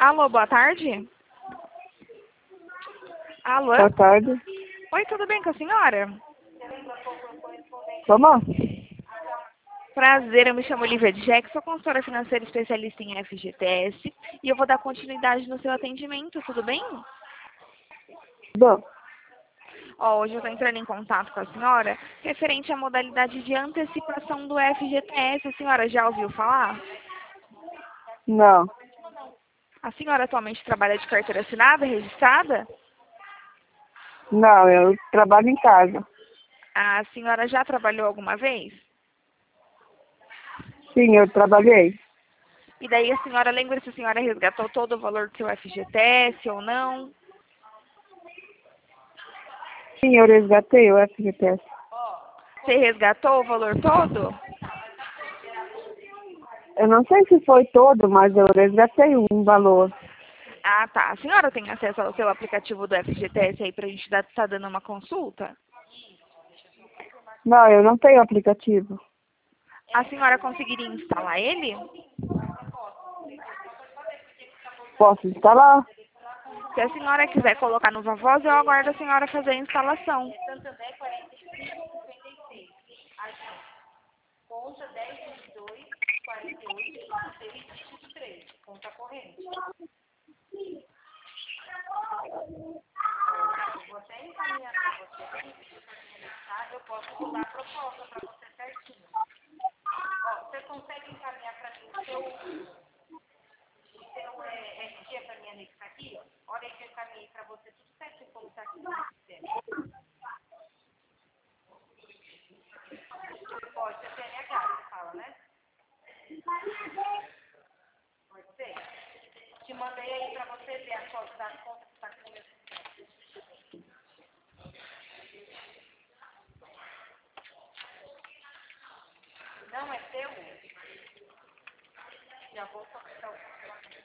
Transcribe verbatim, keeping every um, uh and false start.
Alô, boa tarde. Alô? Boa tarde. Oi, tudo bem com a senhora? Como? Prazer, eu me chamo Olivia Jack, sou consultora financeira especialista em F G T S e eu vou dar continuidade no seu atendimento, tudo bem? Bom, Ó, hoje eu estou entrando em contato com a senhora referente à modalidade de antecipação do F G T S. A senhora já ouviu falar? não. A senhora atualmente trabalha de carteira assinada, registrada? Não, eu trabalho em casa. A senhora já trabalhou alguma vez? Sim, eu trabalhei. E daí a senhora lembra se a senhora resgatou todo o valor do seu F G T S ou não? Sim, eu resgatei o F G T S. Você resgatou o valor todo? Eu não sei se foi todo, mas eu resgatei um valor. Ah, tá. A senhora tem acesso ao seu aplicativo do F G T S aí pra gente estar tá dando uma consulta? Não, eu não tenho aplicativo. A senhora conseguiria instalar ele? Posso instalar? Se a senhora quiser colocar no Vavoz, eu aguardo a senhora fazer a instalação. Não é seu? Já vou solicitar o